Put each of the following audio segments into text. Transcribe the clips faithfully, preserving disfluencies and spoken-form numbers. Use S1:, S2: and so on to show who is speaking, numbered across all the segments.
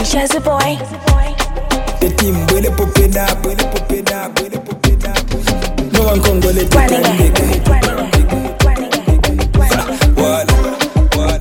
S1: Jazzy boy.
S2: The team will pop it up, will pop it up, will pop it up. No one can go let
S1: Running
S2: it
S1: it, running it, running it, running it.
S2: What? What?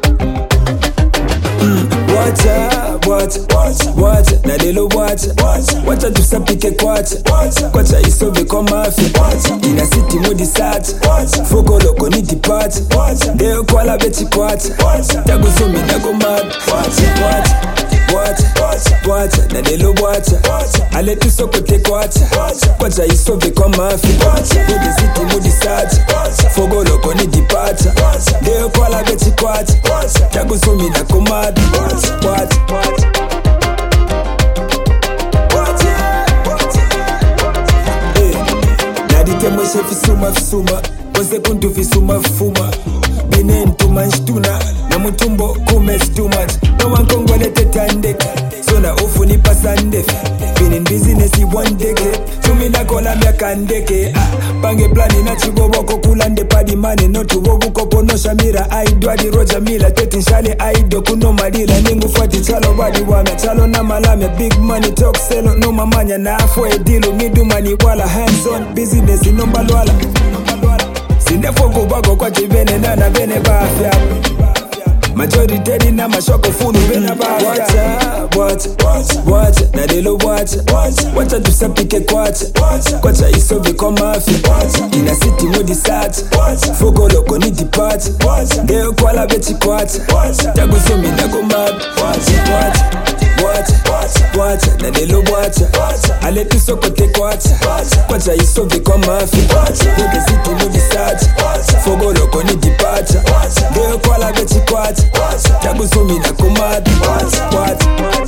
S2: Watch out, watch, watch, watch. Na lelo watch, watch. Watch out tusapike kwacha, watch. Kwacha isove kwa mafi, watch. Ina city mudi sat, watch. Foko loko ni depart, watch. Deo kwa la beti kwacha, watch. Tagu sumi na go mad, watch, watch. Watch, watch, watch, na lelo watch, watch. Ale tu soko te kwacha, watch. Kwacha isove kwa mafi, watch. Ina city mudi sat, watch. Foko loko ni depart, watch. Deo kwa la beti kwacha, watch. Tagu sumi na go mad, watch. Watch, watch. Watch it, watch it. Hey, naditemo fisuma fisuma, kose kuntu fisuma fuma. Bine ntuma nshtuna, na mutumbo kume too much. No one kongolete tandeka, so na ofu ni pasandefe. Been in business i one decade, sumi na kola mya kandeke. Ah, pange plani na chigo wako kulande padi mane. No tuwo wuko pono shamira, aido adi roja mila. Teti nshale aido kuno madila. Ningu fati chalo wadi wame, chalo na malame. Big money talk selo, no mamanya na afo edilu. Midu mani wala hands on, business ino mbalwala. Sinefoko bako kwa chivene na na vene bafya. Majority na mashoko funu vena bafya. Watch, watch, watch, watch. Na lelo watch, watch. Watch tusapike kwacha, watch. Kwacha isove kwa mafi, watch. Ina city mudi sat, watch. Foko loko ni depart, watch. Deo kwa la beti kwacha, watch. Tagu sumi na go mad, watch, watch. Watch, watch, watch, na lelo watch, watch. Ale tu soko te kwacha, watch. Kwacha isove kwa mafi, watch. Ina city mudi sat, watch. Foko loko ni depart, watch. Deo kwa la beti kwacha, watch. Tagu sumi na go mad, watch, watch.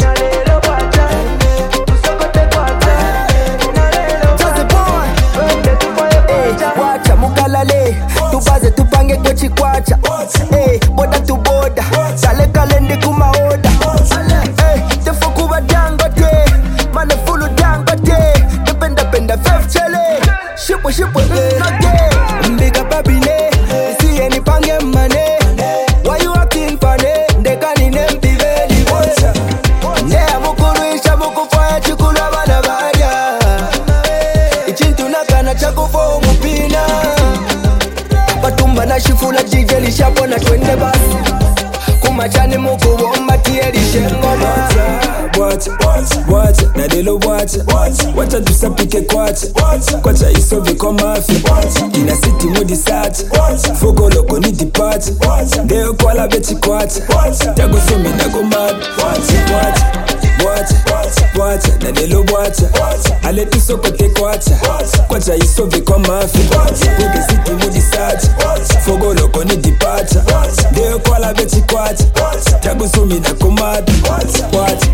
S3: Wacha mukalale, tubaze tupange kwechi kwacha. Hey, boda tu boda, kale kale ndi kumaoda. Hey, tefu kuba dangote, mane fulu dangote. Dependa penda fef chele, shipu shipu note. Mbiga babine, siye ni pange mane. Why you acting funny? Ndeka ni nempi veli wacha. Yeah, mukuru isha mukufaya chikula bana baya. Ichintu nakana chakufo mupina. Batumba na shifula jijeli shapo na twende basi. Kumachani muku womba tieri shengoma.
S2: Watch, watch, watch, na lelo watch, watch. Watcha tusapike kwacha, watch. Kwacha isove kwa mafi, watch. Ina city mudi sat, watch. Foko loko ni depart, watch. Deo kwa la beti kwacha, watch. Tagu sumi na go mad, watch, watch. Watch, watch, watch, na lelo watch, watch. Ale tu soko te kwacha, watch. Kwacha isove kwa mafi, watch. Ina city mudi sat, watch. Foko loko ni depart, watch. Deo kwa la beti kwacha, watch. Tagu sumi na go mad, watch, watch.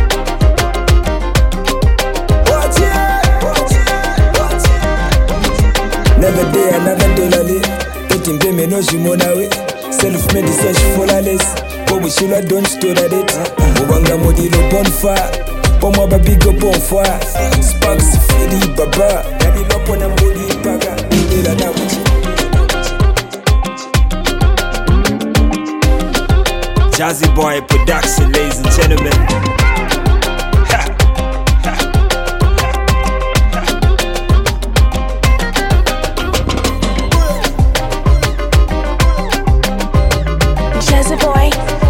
S2: Never day, another dollar late. Taking payment, no shimona way. Self-made search for la less. But we should have done stood at it. Mubanga modilo bonfire. Pomo ba big up on fire. Sparks fidi baba. Daddy lopo na mbodi paga. Ila na wuchi. Jazzy Boy Production, ladies and gentlemen.
S1: Jazzy boy.